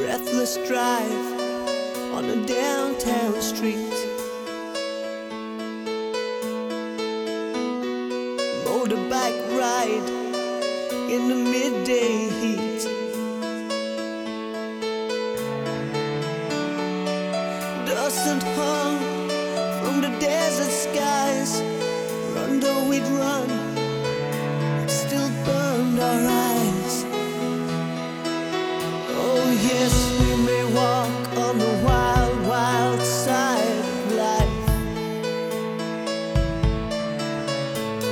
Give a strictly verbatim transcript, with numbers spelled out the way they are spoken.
breathless drive on a downtown street. Motorbike ride in the midday heat.